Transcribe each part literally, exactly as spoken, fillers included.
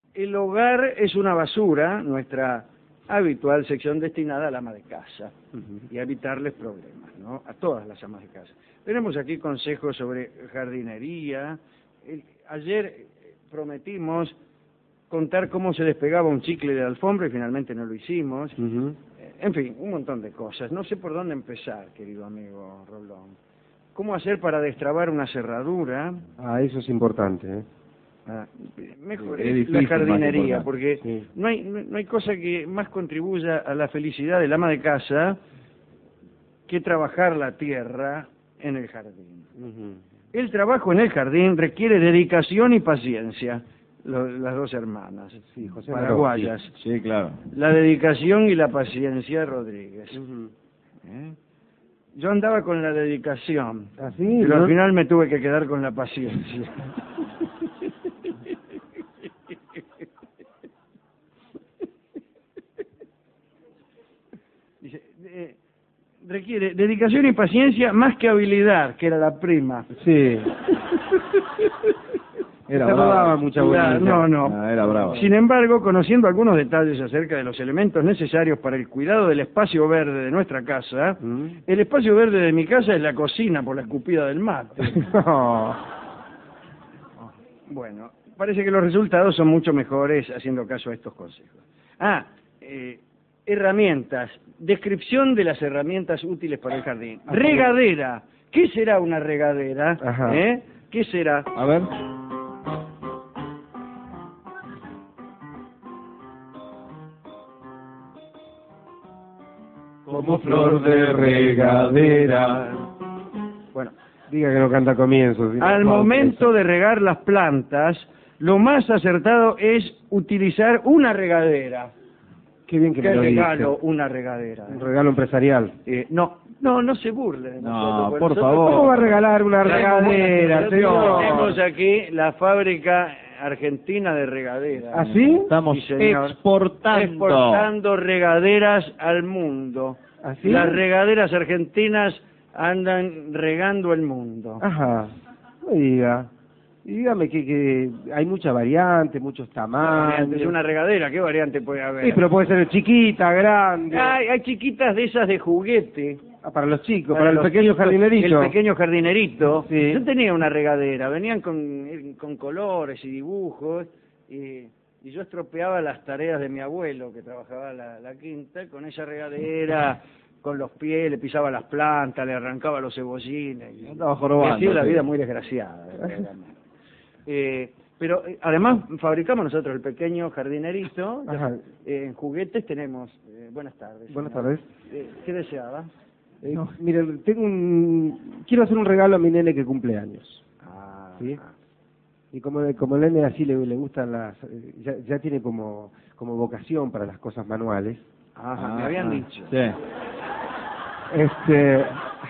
El hogar es una basura, nuestra habitual sección destinada al ama de casa, uh-huh, y a evitarles problemas, ¿no? A todas las amas de casa. Tenemos aquí consejos sobre jardinería. El, ayer prometimos contar cómo se despegaba un chicle de la alfombra y finalmente no lo hicimos. Uh-huh. En fin, un montón de cosas. No sé por dónde empezar, querido amigo Rolón. ¿Cómo hacer para destrabar una cerradura? Ah, eso es importante, ¿eh? Ah, mejor es la jardinería, porque sí. no hay no hay cosa que más contribuya a la felicidad del ama de casa que trabajar la tierra en el jardín. Uh-huh. El trabajo en el jardín requiere dedicación y paciencia. Lo, las dos hermanas, sí, José paraguayas. Sí, sí, claro. La dedicación y la paciencia de Rodríguez. Uh-huh. ¿Eh? Yo andaba con la dedicación, ¿Ah, sí? pero ¿no? al final me tuve que quedar con la paciencia. Dice, eh, requiere dedicación y paciencia más que habilidad, que era la prima. Sí. Era brava, mucha claro, no, no. Ah, era brava. Sin embargo, conociendo algunos detalles acerca de los elementos necesarios para el cuidado del espacio verde de nuestra casa, ¿Mm? El espacio verde de mi casa es la cocina por la escupida del mate. No. Bueno, parece que los resultados son mucho mejores haciendo caso a estos consejos. Ah, eh, herramientas. Descripción de las herramientas útiles para el jardín. Regadera. ¿Qué será una regadera? Ajá. ¿Eh? ¿Qué será? A ver. Como flor de regadera. Bueno, diga que no canta comienzos. ¿Sí? Al momento de regar las plantas, lo más acertado es utilizar una regadera. Qué bien que me lo regalo, dice. una regadera. Un regalo empresarial. Eh, no, no, no se burle de nosotros. No, por nosotros, favor. ¿Cómo va a regalar una regadera, señor? Tenemos aquí la fábrica argentina de regaderas. ¿Ah, sí? Estamos Sí, señor. exportando. Exportando regaderas al mundo. ¿Ah, sí? Las regaderas argentinas andan regando el mundo. Ajá. No diga. Y dígame que, que hay muchas variantes, muchos tamaños. Es una regadera, ¿qué variante puede haber? Sí, pero puede ser chiquita, grande. Hay, hay chiquitas de esas de juguete. Ah, para los chicos, para, Para el los pequeño chicos, jardinerito. El pequeño jardinerito. Sí. Yo tenía una regadera, venían con, con colores y dibujos, y, y yo estropeaba las tareas de mi abuelo, que trabajaba la, la quinta, con esa regadera, con los pies, le pisaba las plantas, le arrancaba los cebollines. Y, Andaba jorobando, y hacía la sí. vida muy desgraciada. eh, pero eh, además fabricamos nosotros el pequeño jardinerito. Eh, en juguetes tenemos... Eh, buenas tardes. Buenas señor. tardes. Eh, ¿Qué deseaba? Eh, no. Mire, tengo un... quiero hacer un regalo a mi nene que cumple años. Ah, ¿Sí? Y como, como el nene así le, le gustan las... Ya, ya tiene como, como vocación para las cosas manuales. Ajá, me habían ah, dicho. Sí. Este...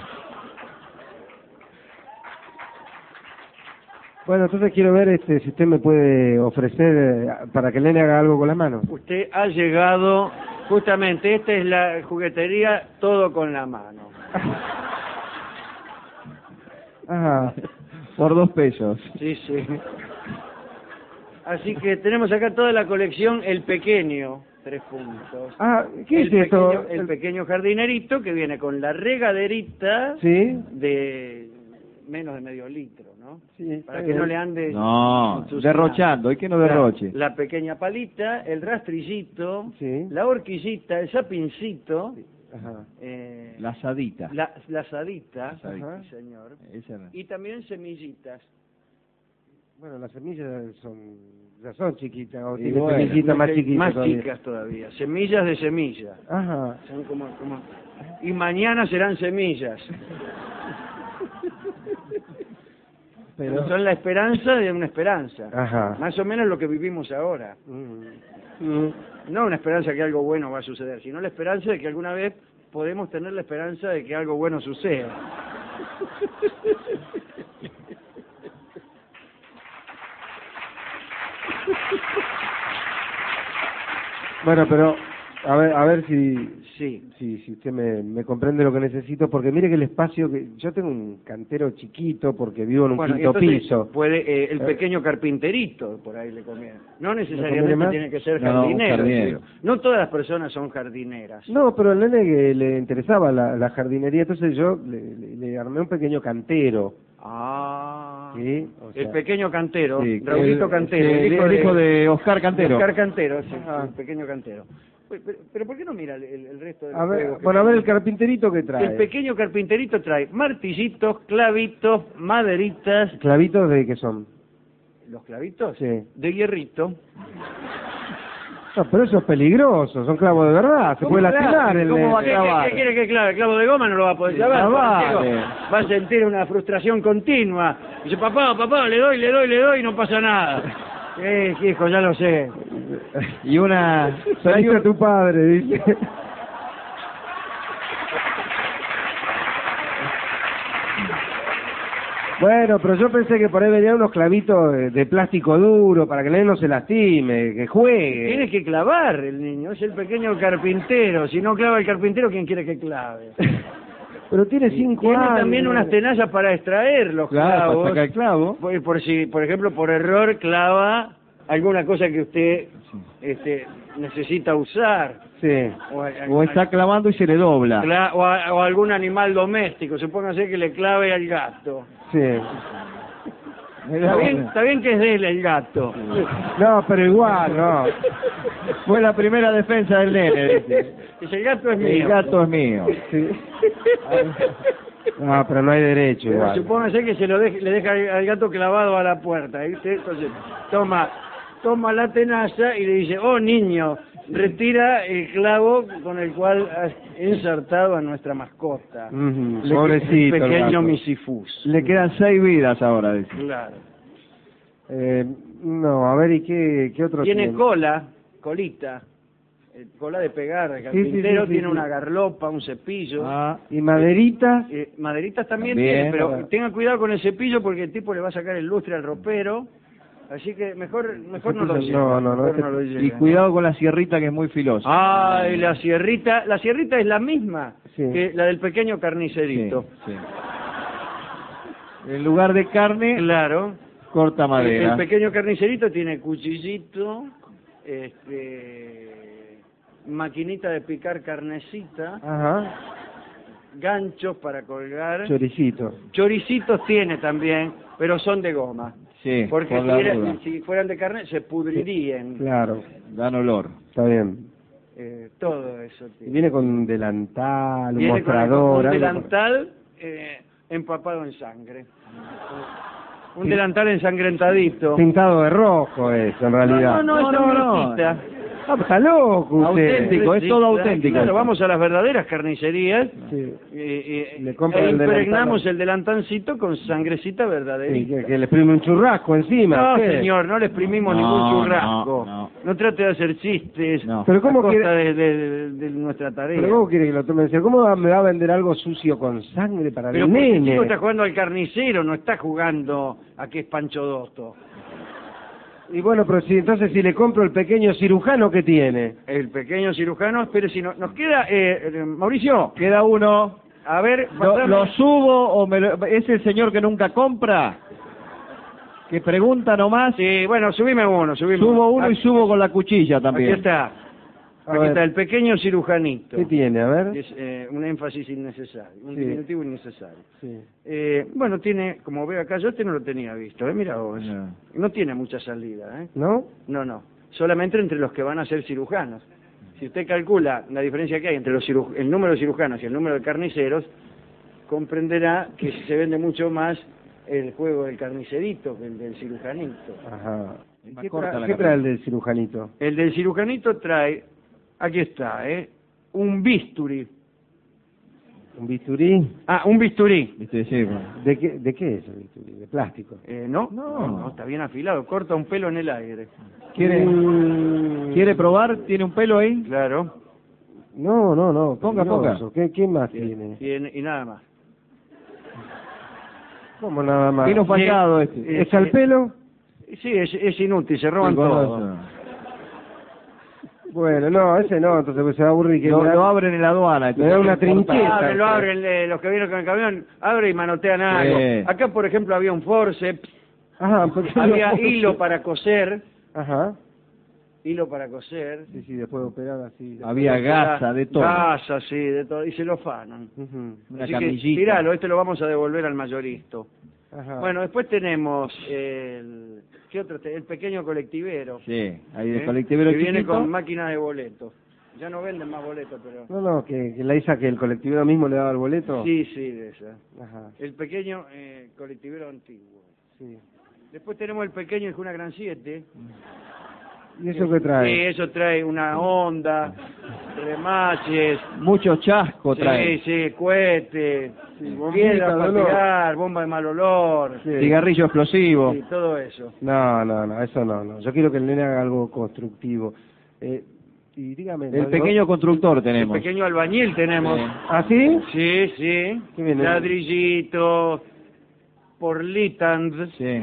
Bueno, entonces quiero ver este si usted me puede ofrecer eh, para que el nene haga algo con las manos. Usted ha llegado, justamente, esta es la juguetería, todo con la mano. Ajá. Por dos pesos. Sí, sí. Así que tenemos acá toda la colección El Pequeño, tres puntos. Ah, ¿qué el es esto? Pequeño, el pequeño jardinerito que viene con la regaderita ¿Sí? de menos de medio litro, ¿no? Sí. Para que no le ande... No, derrochando, hay que no derroche. La, la pequeña palita, el rastrillito, Sí. la horquillita, el sapincito... Ajá. Eh, La asadita. La, la asadita, Asadita. sí, señor. Esa era. Y también semillitas. Bueno, las semillas son ya son chiquitas, o Y tiene bueno, semillitas más Más chiquitas Más todavía. chicas todavía. Semillas de semilla. Ajá. Son como, como... Y mañana serán semillas. Pero son la esperanza de una esperanza. Ajá. Más o menos lo que vivimos ahora. Mm. Mm. No una esperanza que algo bueno va a suceder, sino la esperanza de que alguna vez podemos tener la esperanza de que algo bueno suceda. Bueno, pero A ver, a ver si, Sí. si, si usted me, me comprende lo que necesito, porque mire que el espacio que yo tengo un cantero chiquito porque vivo en un Bueno, quinto entonces piso. puede eh, el pequeño carpinterito, por ahí le conviene. No conviene necesariamente más? tiene que ser No, no, un jardinero. jardinero. ¿sí? No todas las personas son jardineras. No, pero al nene que le interesaba la, la jardinería, entonces yo le, le, le armé un pequeño cantero. Ah. Sí, o sea, El pequeño cantero, Sí, Raulito el- Cantero, sí, el, el hijo de Oscar Cantero. Oscar Cantero, sí, Ah. el pequeño cantero. Pero, pero- pero ¿por qué no mira el, el resto de los A ver, juegos que bueno, a ver el tiene? carpinterito que trae. El pequeño carpinterito trae martillitos, clavitos, maderitas. ¿Clavitos de qué son? ¿Los clavitos? Sí. De hierrito. No, pero eso es peligroso, son clavos de verdad, se puede lastimar el ¿Cómo va a nene. ¿Qué, clavar? qué- qué quiere que clave? Clavo de goma no lo va a poder clavar. No vale. Diego, va a sentir una frustración continua. Dice, papá, papá, le doy, le doy, le doy y no pasa nada. Eh, hijo, ya lo sé. Y una... Saliste a tu padre, dice. Bueno, pero yo pensé que por ahí venían unos clavitos de, de plástico duro para que el nene no se lastime, que juegue. Tiene que clavar el niño, es el pequeño carpintero. Si no clava el carpintero, ¿quién quiere que clave? Pero tiene cinco Tiene años. también unas tenazas para extraer los Claro, para clavos. sacar el clavo. Por, por si, por ejemplo, por error clava alguna cosa que usted este, necesita usar. Sí. O, O está clavando y se le dobla. cla- o, a- o algún animal doméstico. Supóngase que le clave al gato. Sí. Está bien, está bien que es de él el gato. No, pero igual, no. Fue la primera defensa del nene, dice. Dice, el gato es mío. El gato es mío. Sí. No, pero no hay derecho Pero igual. supóngase que se lo deje, le deja al gato clavado a la puerta, ¿viste? Entonces, toma, toma la tenaza y le dice, oh niño, retira el clavo con el cual has insertado a nuestra mascota. Ujú, Le- pobrecito el el pequeño gato. misifus. Le quedan seis vidas ahora, dice. Claro. Eh, no, a ver, ¿y qué, qué otro Tiene cola, colita, eh, cola de pegar. El Sí, sí, sí, carpintero sí, tiene sí. una garlopa, un cepillo. Ah, ¿Y maderitas? Eh, maderitas también, También, tiene, pero para- tenga cuidado con el cepillo porque el tipo le va a sacar el lustre al ropero. Así que mejor mejor no lo cepillo, lleve. no, no, no, mejor este- no lo lleve. y cuidado con la sierrita que es muy filosa. Ay, la sierrita, la sierrita es la misma Sí. que la del pequeño carnicerito. Sí, sí. En lugar de carne, Claro. corta El, madera. el pequeño carnicerito tiene cuchillito, este, maquinita de picar carnecita, Ajá, ganchos para colgar. choricito. Choricitos tiene también, pero son de goma. Sí, Porque por si, la era- duda. si fueran de carne se pudrirían. Claro, Dan olor. está bien. Eh, todo eso Y tiene. viene con un delantal, un Viene con- mostrador, con un algo delantal eh, empapado en sangre. Un delantal ensangrentadito. pintado de rojo eso, en realidad. No, no, no, No, es no, no. sangrecita. Ah, está loco usted. Auténtico, es todo auténtico. Claro, vamos a las verdaderas carnicerías Sí. y, y- Le compran e el delantal. impregnamos el delantancito con sangrecita Sí, verdaderita. que, que le exprime un churrasco encima. No, ¿qué? señor, no le exprimimos No, ningún churrasco. no, No, trate de hacer chistes No. Pero ¿cómo a costa quiere- de, de- de nuestra tarea. Pero ¿cómo quiere que lo tome en serio? ¿Cómo va- me va a vender algo sucio con sangre para Pero el porque el nene? chico está jugando al carnicero, no está jugando a que es Pancho Dotto. Y bueno, pero si entonces si le compro el pequeño cirujano que tiene. El pequeño cirujano, espere si no, nos queda, eh, eh, Mauricio, Queda uno. a ver, ¿Lo, pasame- lo subo o me lo- es el señor que nunca compra? Que pregunta nomás. Sí, bueno, subime uno, subime Subo uno y Aquí- subo con la cuchilla también. Aquí está, A aquí ver. está, el pequeño cirujanito. ¿Qué tiene? A ver. Es eh, un énfasis innecesario, un Sí. diminutivo innecesario. Sí. Eh, bueno, tiene, como veo acá, yo este no lo tenía visto, ¿eh? Mira vos. Ya. No tiene mucha salida, ¿eh? ¿No? No, no. Solamente entre los que van a ser cirujanos. Si usted calcula la diferencia que hay entre los ciru- el número de cirujanos y el número de carniceros, comprenderá que se vende mucho más el juego del carnicerito que el del cirujanito. Ajá. Es más ¿Qué, corta tra- la ¿qué cabeza. trae el del cirujanito? El del cirujanito trae, aquí está, ¿eh? Un bisturí. ¿Un bisturí? Ah, un bisturí. Viste, sí, bueno. ¿De qué, ¿De qué es el bisturí? ¿De plástico? Eh, ¿no? No. no, está bien afilado, corta un pelo en el aire. ¿Quiere, Mm, ¿Quiere probar? ¿Tiene un pelo ahí? Claro. No, no, no. Ponga, peligroso. ¿Qué, ¿Qué más Tiene- tiene? tiene- y nada más. ¿Cómo nada más? Vino fallado Sí. este. ¿Es al pelo? Sí, es, es inútil, se roban Sí, con todo. eso. Bueno, no, ese no, entonces pues se va a aburrir. Que Lo, me da- lo abren en la aduana. me da una trinchera. Abren, lo abren, eh, los que vienen con el camión, abren y manotean algo. Sí. Acá, por ejemplo, había un forceps, Ajá, porque había no- hilo para coser, Ajá. hilo para coser. Sí, sí, después de operar así. Había gasa, de todo. Gasa, sí, de todo, y se lo fanan. Ujú. Una Así que, camillita. tiralo, este lo vamos a devolver al mayorista. Ajá. Bueno, después tenemos el, ¿qué otro? te- El pequeño colectivero. Sí, ahí de ¿eh? colectivero que viene chiquito. con máquina de boletos. Ya no venden más boletos, pero... No, no, que, que la Isa que el colectivero mismo le daba el boleto. Sí, sí, de esa. Ajá. El pequeño eh, colectivero antiguo. Sí. Después tenemos el pequeño el Juna Gran siete. ¿Y eso qué trae? Sí, eso trae una onda, remaches, Mucho chasco trae. sí, sí, cohetes, bombita piedras de para olor. tirar, bomba de mal olor, Sí. Cigarrillo explosivo. sí, todo eso. No, no, no, eso no, no. Yo quiero que el nene haga algo constructivo. Eh, y dígame. El ¿no? pequeño constructor El tenemos. pequeño albañil tenemos. Sí. ¿Ah, sí? Sí, sí. Qué bien, ¿eh? Ladrillitos, porlitans. Sí.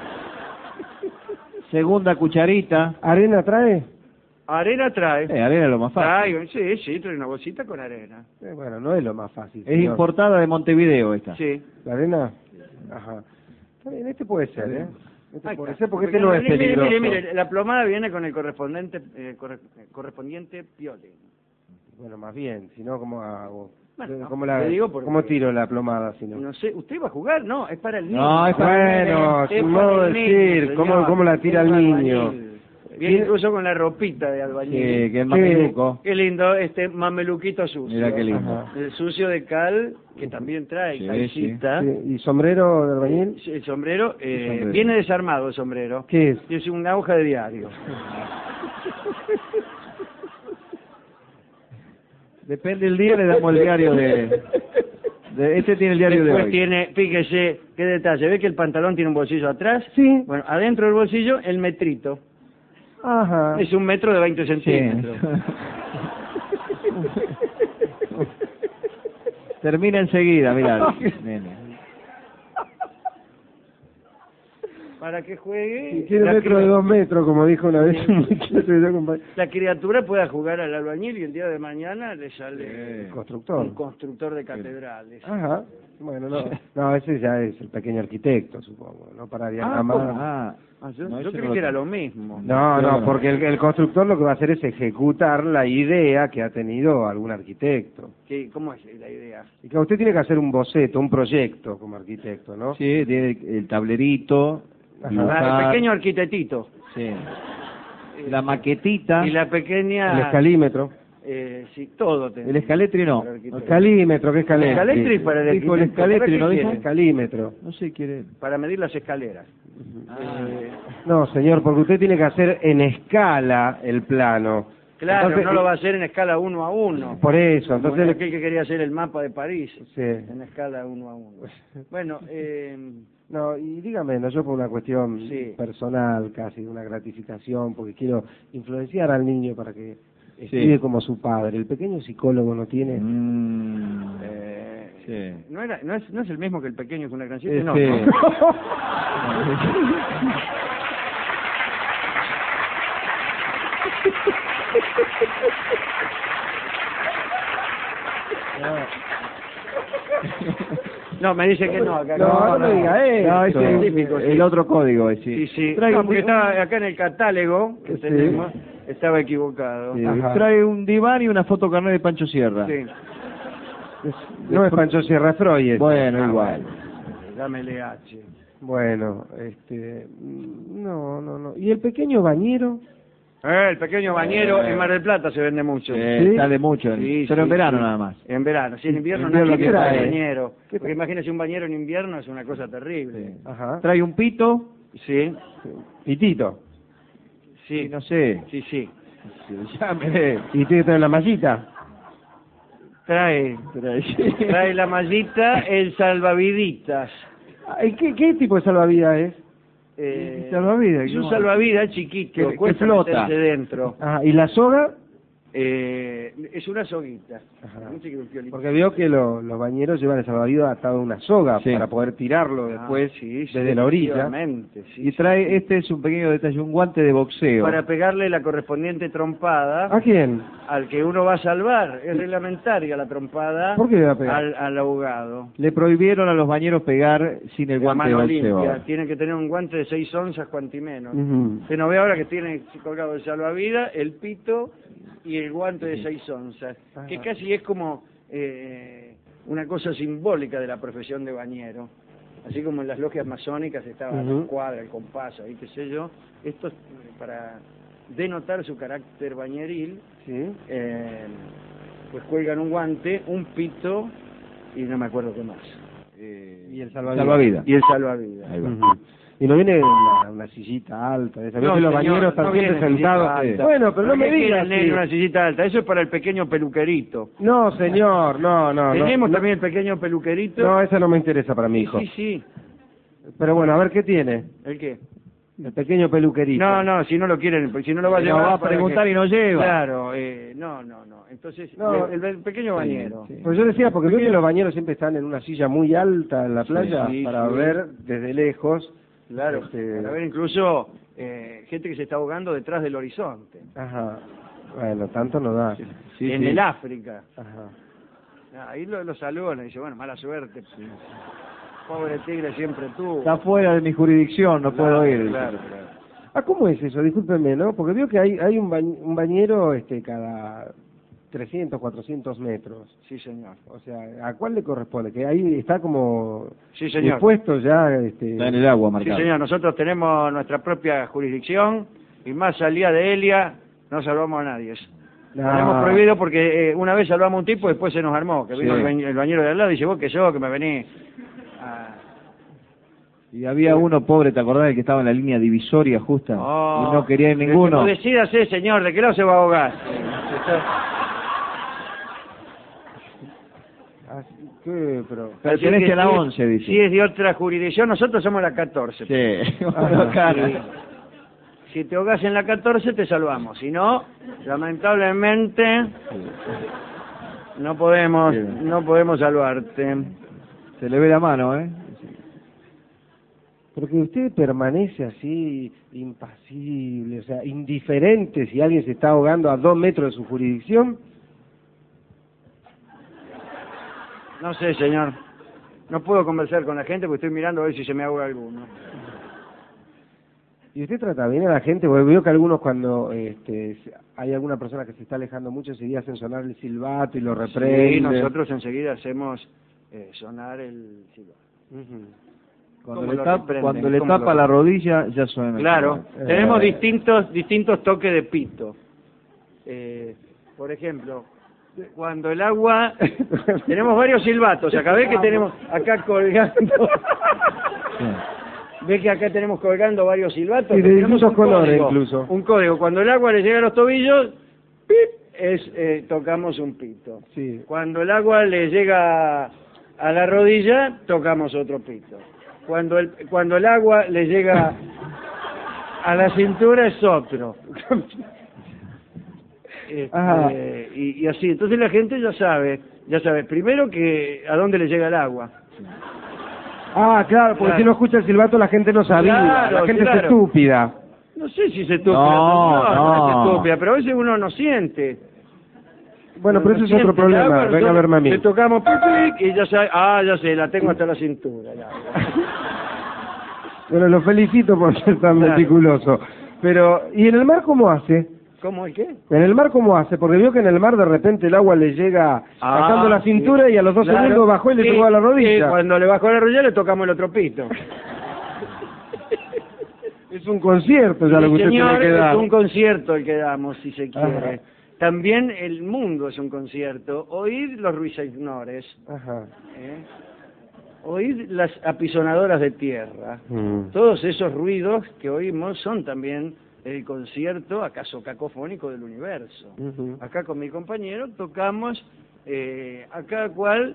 Segunda cucharita. ¿Arena trae? Arena trae. Eh, arena es lo más fácil. Trae, sí, sí, trae una bolsita con arena. Eh, bueno, no es lo más fácil. Es señor. importada de Montevideo esta. Sí. ¿La arena? Ajá. Está bien, este puede ser, ¿eh? Este Ahí puede está. ser porque este no es mire, peligroso. Mire, mire, mire, la plomada viene con el correspondiente eh, corre- correspondiente piolín. Bueno, más bien, si no, ¿cómo hago? Bueno, ¿Cómo, le la, digo porque- ¿Cómo tiro la plomada si no? No sé, ¿usted va a jugar? No, es para el niño. No, es para el Bueno, Es sin para modo el de niño, decir, ¿cómo, señor. cómo la tira Es el para niño? albañil. Viene incluso con la ropita de albañil. Sí, que es mameluco. Qué lindo, este mameluquito sucio. Mira qué lindo. Ajá. El sucio de cal, que también trae Sí, calcita. Sí, ¿y sombrero de albañil? Sí, el sombrero, eh, sombrero. viene desarmado el sombrero. ¿Qué es? Es una hoja de diario. Depende del día, le damos el diario de... de este tiene el diario de Después hoy. tiene, fíjese, qué detalle, ¿ve que el pantalón tiene un bolsillo atrás? Sí. Bueno, adentro del bolsillo, el metrito. Ajá. Es un metro de veinte Sí. centímetros. Termina enseguida, mirá. Nene. Para que juegue... Y tiene la metro de cri- dos metros, como dijo una vez un muchacho que yo acompañé. La criatura pueda jugar al albañil y el día de mañana le sale El un constructor. constructor de catedrales. Ajá. Bueno, no, no, ese ya es el pequeño arquitecto, supongo, no pararía nada más. Ah, Ah, yo no, yo ese creí no que lo era tengo. lo mismo. No, No, no, no. porque el, el constructor lo que va a hacer es ejecutar la idea que ha tenido algún arquitecto. ¿Qué, ¿Cómo es la idea? Y que usted tiene que hacer un boceto, un proyecto como arquitecto, ¿no? Sí, tiene el tablerito. Ajá. dibujar, Ah, el pequeño arquitectito. Sí. La maquetita. Y la pequeña... El escalímetro. Eh, sí, todo. tenemos El escaletri no. para el arquitecto. Escalímetro, ¿qué escalímetro? El escaletri para el Dijo el arquitecto. escaletri, ¿Para ¿no qué dijo? quiere? Escalímetro. No sé, quiere. Para medir las escaleras. Eh, No, señor, porque usted tiene que hacer en escala el plano. claro, Entonces, no lo va a hacer en escala uno a uno. Por eso, Como entonces... aquel que quería hacer el mapa de París. Sí. En escala uno a uno. Bueno, eh, No, y dígame, no, yo por una cuestión Sí. personal casi, una gratificación, porque quiero influenciar al niño para que estudie como su padre. El pequeño psicólogo no tiene... Mm, eh, sí. no, era, no, es, no es el mismo que el pequeño con una gran siete, Este- no. no. No, me dice que no. Acá No, no diga eso. No, ese es Científico, sí. el otro código, es, sí. Sí, sí. Trae No, un- porque estaba acá en el catálogo que Sí. tenemos, estaba equivocado. Sí, Ajá. trae un diván y una foto carnet de Pancho Sierra. Sí. Es- no es Pancho Sierra Freud. Bueno, Ah, igual. Dámele H. Bueno, este... mm, no, no, no. ¿Y el pequeño bañero? Eh, el pequeño bañero en Mar del Plata se vende mucho. Eh, ¿Sí? Sale mucho, Sí, pero en sí, verano sí. nada más. En verano, si en invierno En no invierno, hay ¿qué trae? bañero. ¿Qué Porque imagínese un bañero en invierno es una cosa terrible. Ajá. Trae un pito Sí, Pitito. sí, y no sé. sí, sí. si lo llame. ¿Y tiene que traer la mallita? Trae, Trae, trae la mallita, el salvaviditas. Ay, ¿Qué, qué tipo de salvavidas es? Eh, salvavidas, es un ¿no? salvavidas chiquito, Que- que cuesta flota. meterse dentro. Ajá. ¿Y la soga? Eh, es una soguita. Ajá. No sé qué piolito. Porque veo que lo- los bañeros llevan el salvavidas atado a una soga Sí. para poder tirarlo Ah, después sí, sí, desde la orilla. efectivamente, sí, Y sí, trae, sí. este es un pequeño detalle, un guante de boxeo. Para pegarle la correspondiente trompada ¿A quién? al que uno va a salvar. Es reglamentaria la trompada ¿Por qué le va a pegar? al, al ahogado. Le prohibieron a los bañeros pegar sin el La guante de mano boxeo. limpia. Tiene que tener un guante de seis onzas, cuanti menos. Ujú. Usted no ve ahora que tiene colgado el salvavidas, el pito y el guante de seis onzas, Ajá. que casi es como eh, una cosa simbólica de la profesión de bañero. Así como en las logias masónicas estaba Ujú. la cuadra, el compás, ahí qué sé yo. Esto es para denotar su carácter bañeril, Sí. eh, pues cuelgan un guante, un pito y no me acuerdo qué más. Eh, Y el salvavidas. Salvavidas. y el salvavidas. Ahí va. Ujú. Y no viene una, una sillita alta, esa. Veo No, que los señor, bañeros están no siempre viene sillita sentados. alta. Bueno, pero no ¿Por me qué quiere digas. el nene sí. una sillita alta? Eso es para el pequeño peluquerito. No, señor, no, no. Tenemos no, también el pequeño peluquerito. No, esa no me interesa para mi hijo. Sí, sí. Pero bueno, a ver qué tiene. ¿El qué? El pequeño peluquerito. No, no, si no lo quieren, si no lo va a No, llevar... va a ¿para preguntar qué? y no lleva. Claro, eh, no, no, no. Entonces, No. el, el pequeño bañero. Sí, sí. Pues yo decía, porque veo que los bañeros siempre están en una silla muy alta en la playa sí, para sí. ver desde lejos. Claro, Este- para ver incluso eh, gente que se está ahogando detrás del horizonte. Ajá. Bueno, tanto no da. Sí, en sí. el África. Ajá. Ah, Ahí lo, lo saludan y dice, bueno, mala suerte. Pobre tigre siempre tuvo. Está fuera de mi jurisdicción, no Claro, puedo ir. Claro, claro. Ah, ¿cómo es eso? Discúlpenme, ¿no? Porque veo que hay, hay un, bañ- un bañero este, cada trescientos, cuatrocientos metros. Sí, señor. O sea, ¿a cuál le corresponde? Que ahí está como Sí, señor. dispuesto ya... Este... Está en el agua Sí, marcado. señor, nosotros tenemos nuestra propia jurisdicción y más al día de Elia no salvamos a nadie. No. Lo hemos prohibido porque eh, una vez salvamos a un tipo y después se nos armó, que vino Sí. el, bañ- el bañero de al lado y dice, vos que yo, que me vení a... Y había uno pobre, ¿te acordás? El que estaba en la línea divisoria justa Oh, y no quería ir ninguno. Pues decídase, señor, ¿de qué lado se va a ahogar? Ah, ¿qué? Pero... Pertenece a la Si es- once, dice. Si es de otra jurisdicción, nosotros somos la catorce. Sí. Ah, Cara. Sí. Si te ahogas en la catorce, te salvamos. Si no, lamentablemente, no podemos, Sí. no podemos salvarte. Se le ve la mano, ¿eh? Porque usted permanece así, impasible, o sea, indiferente si alguien se está ahogando a dos metros de su jurisdicción. No sé, señor. No puedo conversar con la gente porque estoy mirando a ver si se me ahoga alguno. Y usted trata bien a la gente, porque veo que algunos cuando este, hay alguna persona que se está alejando mucho, enseguida hacen sonar el silbato y lo reprenden. Sí, nosotros enseguida hacemos eh, sonar el silbato. Ujú. Cuando ¿Cómo le, lo tapa, reprenden? cuando le ¿Cómo tapa lo- la rodilla, ya suena. Claro, Eh, tenemos eh. distintos distintos toques de pito. Eh, por ejemplo, cuando el agua... tenemos varios silbatos, acá ve que tenemos acá colgando... Sí. Ve que acá tenemos colgando varios silbatos. Sí, de tenemos distintos un colores código, incluso. Un código. Cuando el agua le llega a los tobillos, ¡pip! Es, eh, tocamos un pito. Sí. Cuando el agua le llega a la rodilla, tocamos otro pito. Cuando el, cuando el agua le llega a la cintura es otro. Ajá. Este, y, y así, entonces la gente ya sabe, ya sabe, primero que a dónde le llega el agua. Ah, claro, porque Claro. si no escucha el silbato la gente no sabía, Claro, la gente claro. es estúpida. No sé si se estúpida, No, no, no, no. es estúpida, pero a veces uno no siente. Bueno, pero eso es Siente otro el agua, problema, venga a nosotros verme a mí. Le tocamos pic, pic, y ya sabe, ah, ya sé, la tengo hasta la cintura. ya. Bueno, lo felicito por ser tan Claro. meticuloso. Pero, ¿y en el mar cómo hace? ¿Cómo el qué? ¿En el mar cómo hace? Porque vio que en el mar de repente el agua le llega pasando la cintura sí. y a los dos Claro. segundos bajó y le Sí, tocó a la sí, rodilla. cuando le bajó a la rodilla le tocamos el otro pito. Es un concierto ya Sí, lo que usted señor, tiene que dar. es un concierto el que damos, si se quiere. Ajá. También el mundo es un concierto. Oíd los ruiseñores, Ajá. ¿eh? Oíd las apisonadoras de tierra. Mm. Todos esos ruidos que oímos son también el concierto, acaso cacofónico del universo. Ujú. Acá con mi compañero tocamos eh, a cada cual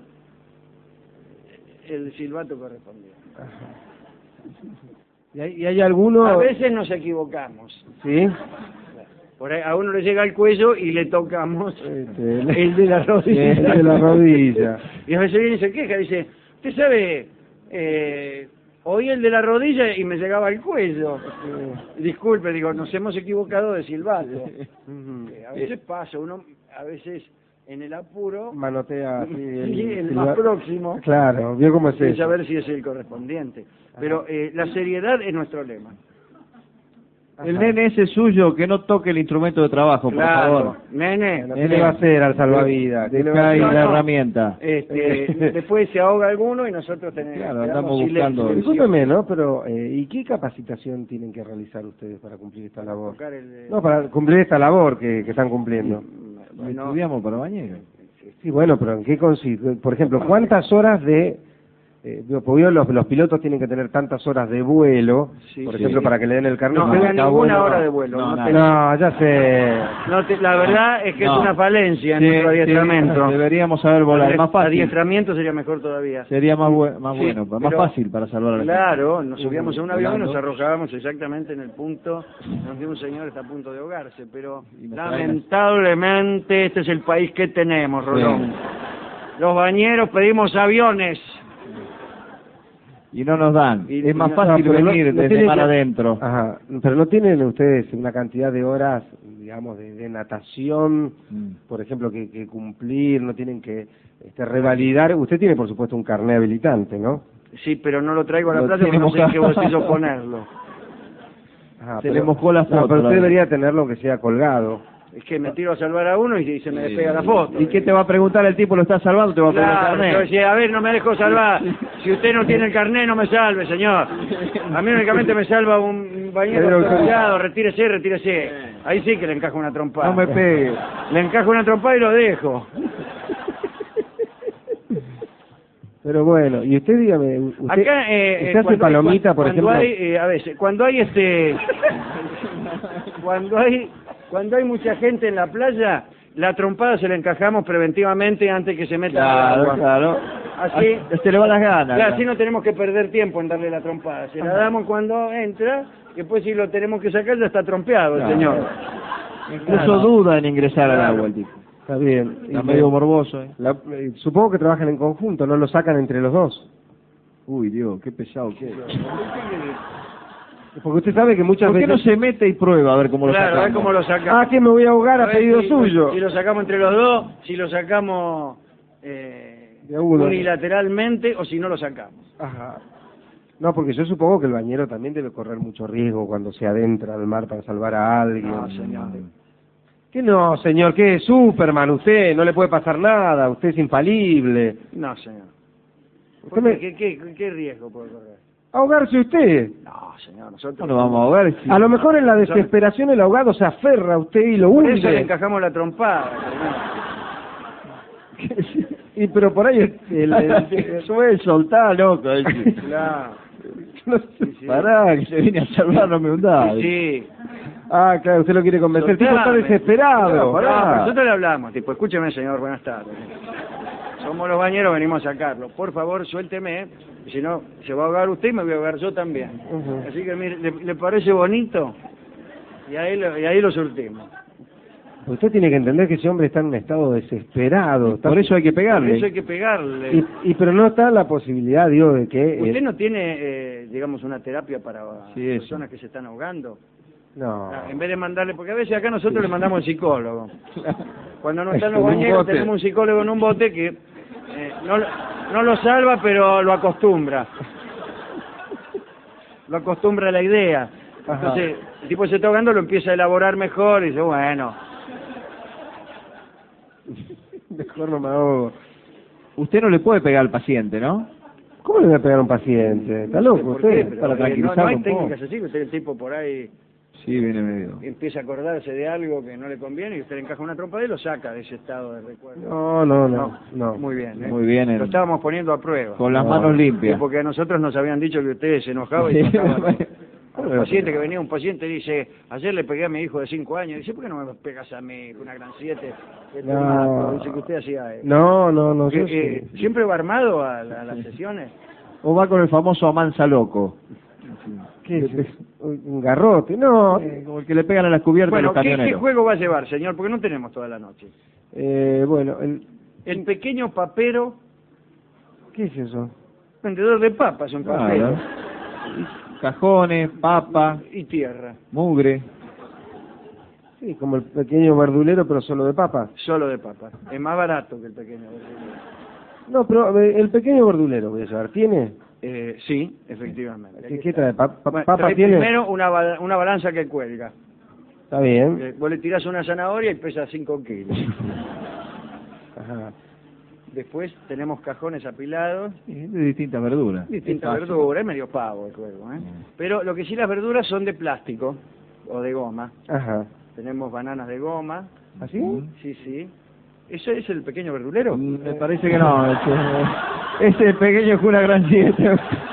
el silbato correspondiente. ¿Y hay, y hay alguno? A veces nos equivocamos. ¿Sí? por ahí a uno le llega al cuello y le tocamos Este, el de la rodilla. el de la rodilla. Y a veces viene y se queja, dice, usted sabe, eh, oí el de la rodilla y me llegaba al cuello. Eh, disculpe, digo, nos hemos equivocado de silbato. Eh, a veces pasa, uno a veces en el apuro Manotea así el, y el el- más próximo Claro, vio cómo es sin eso. saber si es el correspondiente. Pero eh, la seriedad es nuestro lema. El nene ese suyo, que no toque el instrumento de trabajo, por favor. Nene, Bueno, ¿qué le va a hacer al salvavidas? ¿Qué le va a Deja ahí hacer? la No, no. herramienta. este, después se ahoga alguno y nosotros tenemos Claro, quedamos andamos silencio. buscando- Discúlpeme, ¿no? Pero, eh, ¿y qué capacitación tienen que realizar ustedes para cumplir esta labor? Tocar el- No, para cumplir esta labor que, que están cumpliendo. Bueno, Estudiamos para bañero. Sí, bueno, pero ¿en qué consiste? Por ejemplo, ¿cuántas horas de... Eh, digo, porque los, los pilotos tienen que tener tantas horas de vuelo, Sí, por sí. ejemplo, para que le den el carnet. no No, tenga está ninguna bueno, hora no. de vuelo. No, No, nada. te- No, ya sé. no te- la verdad es que No. es una falencia en Sí, nuestro sí, adiestramiento. deberíamos saber volar, más fácil. Adiestramiento sería mejor todavía. Sería más, bue- más Sí, bueno, más pero- fácil para salvar a la gente. Claro, nos subíamos a un avión y nos Volando. arrojábamos exactamente en el punto donde un señor está a punto de ahogarse, pero Y nos traen- lamentablemente este es el país que tenemos, Rolón. Los bañeros pedimos aviones. Y no nos dan. Y- es más no, fácil no, pero no- venir no desde tiene mar que- adentro. Ajá, pero no tienen ustedes una cantidad de horas, digamos, de, de natación, Mm. por ejemplo, que, que cumplir, no tienen que este, revalidar. Usted tiene, por supuesto, un carné habilitante, ¿no? Sí, pero no lo traigo a la Lo playa porque no sé tiene en qué mojado. bolsillo ponerlo. Ajá, Se le mojó la no, foto, pero la usted verdad. debería tenerlo que sea colgado. Es que me tiro a salvar a uno y se me despega la foto. ¿Y qué te va a preguntar el tipo? ¿Lo está salvando? Te va a Claro, preguntar. yo decía, a ver, no me dejo salvar. Si usted no tiene el carné, no me salve, señor. A mí únicamente me salva un bañero Pero- autorizado. Retírese, retírese. Ahí sí que le encajo una trompada. No me pegue. Le encajo una trompada y lo dejo. Pero bueno, y usted dígame, usted, Acá, eh, usted eh, hace cuando- palomita, por cuando ejemplo. hay, eh, a veces, cuando hay este, cuando hay, cuando hay mucha gente en la playa, la trompada se la encajamos preventivamente antes que se meta al Claro, agua. claro. Así, Se le van las ganas. claro, así no tenemos que perder tiempo en darle la trompada. Se la damos cuando entra, después si lo tenemos que sacar ya está trompeado el Claro. señor. Incluso duda en ingresar al agua el tipo. Está bien. Está Y medio me- morboso, ¿eh? la- eh, supongo que trabajan en conjunto, no lo sacan entre los dos. Uy, Dios, qué pesado que es. Porque usted sabe que muchas ¿Por qué no veces... se mete y prueba a ver cómo lo Claro, a ver sacamos? cómo lo sacamos. Ah, que me voy a ahogar a A ver pedido si- suyo. Si lo sacamos entre los dos, si lo sacamos eh, De uno. unilateralmente o si no lo sacamos. Ajá. No, porque yo supongo que el bañero también debe correr mucho riesgo cuando se adentra al mar para salvar a alguien. No, señor. ¿Qué no, señor? ¿Qué es Superman usted? No le puede pasar nada, usted es infalible. No, señor. Usted ¿Por me- qué, qué, qué, qué riesgo puede correr? Ahogarse usted. No, señor, nosotros... No nos vamos a ahogar. si- A lo mejor en la desesperación el ahogado se aferra a usted y lo Por eso le hunde. encajamos la trompada. Y pero por ahí el, el, el- Sube, soltá, loco. señor. Claro. no sé. Sí, sí. Pará, que se viene a salvar, no me hundás. Sí. Ah, claro, usted lo quiere convencer. El tipo está Soltame. desesperado. No, pará. nosotros le hablamos, tipo, escúcheme, señor, buenas tardes. Somos los bañeros, venimos a sacarlo. Por favor, suélteme, y si no, se va a ahogar usted y me voy a ahogar yo también. Ujú. Así que, mire, ¿le, le parece bonito? Y ahí, lo, y ahí lo surtimos. Usted tiene que entender que ese hombre está en un estado desesperado. Está- Por eso hay que Por pegarle. eso hay que pegarle. y, y pero no está la posibilidad, digo, de que... ¿Usted eh, no tiene, eh, digamos, una terapia para Sí, eso. personas que se están ahogando? No. Ah, en vez de mandarle, porque a veces acá nosotros le mandamos al psicólogo. Cuando no están En los un bañeros bote. tenemos un psicólogo en un bote que eh, no, lo- no lo salva, pero lo acostumbra. Lo acostumbra a la idea. Ajá. Entonces, el tipo se está ahogando, lo empieza a elaborar mejor y dice, bueno, Mejor no me ahogo. Usted no le puede pegar al paciente, ¿no? ¿Cómo le voy a pegar a un paciente? ¿Está loco ¿por qué? usted? Pero, para eh, no, tranquilizarlo no hay un poco. técnicas así, que usted el tipo por ahí Sí, viene medio. empieza a acordarse de algo que no le conviene y usted le encaja una trompa y lo saca de ese estado de recuerdo. No, no, no. no. Muy bien, ¿eh? Muy bien, Lo el- estábamos poniendo a prueba. Con las No. manos Sí, limpias. porque a nosotros nos habían dicho que ustedes se enojaban y Sí, tocaban. bueno. A un paciente que venía, un paciente dice, ayer le pegué a mi hijo de cinco años, dice, ¿por qué no me pegas a mí, una gran siete? Este, No. una- dice que usted hacía... eh, No, no, no. que, yo eh, sí. ¿Siempre va armado a, la- a las sesiones? O va con el famoso Amansa Loco. ¿Qué es eso? un garrote, no. Eh, como el que le pegan a las cubiertas Bueno, de los ¿qué, camioneros. ¿qué juego va a llevar, señor? Porque no tenemos toda la noche. Eh, bueno, el, El pequeño papero, ¿qué es eso? vendedor de papas, un Claro. papero. Cajones, papa, Y tierra, mugre. Sí, como el pequeño verdulero, pero solo de papa. solo de papas. Es más barato que el pequeño verdulero. No, pero eh, el pequeño verdulero voy a llevar. ¿Tiene? Eh, sí, efectivamente. ¿Qué, Aquí qué está. trae? Pa- pa- Bueno, ¿Papa trae tiene? primero una, ba- una balanza que cuelga. Está bien. Eh, vos le tirás una zanahoria y pesa cinco kilos. Ajá. Después tenemos cajones apilados. Sí, de distintas verduras. Distintas Es fácil. verduras, es medio pavo el juego, ¿eh? Pero lo que sí, las verduras son de plástico o de goma. Ajá. Tenemos bananas de goma. ¿Así? Sí, sí. ¿Eso es el pequeño verdulero? Mm, Me parece que no. Ese, ese pequeño es una gran siete.